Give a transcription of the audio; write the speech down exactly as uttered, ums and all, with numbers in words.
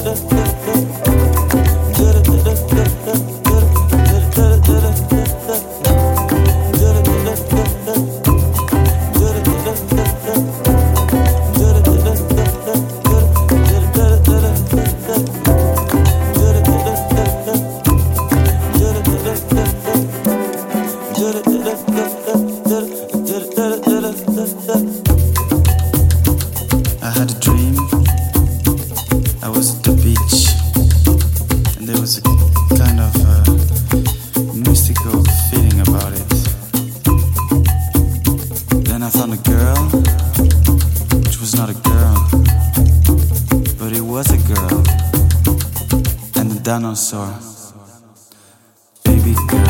I had a dream. I was at the beach, and there was a kind of uh, mystical feeling about it. Then I found a girl, which was not a girl, but it was a girl, and a dinosaur. Baby girl.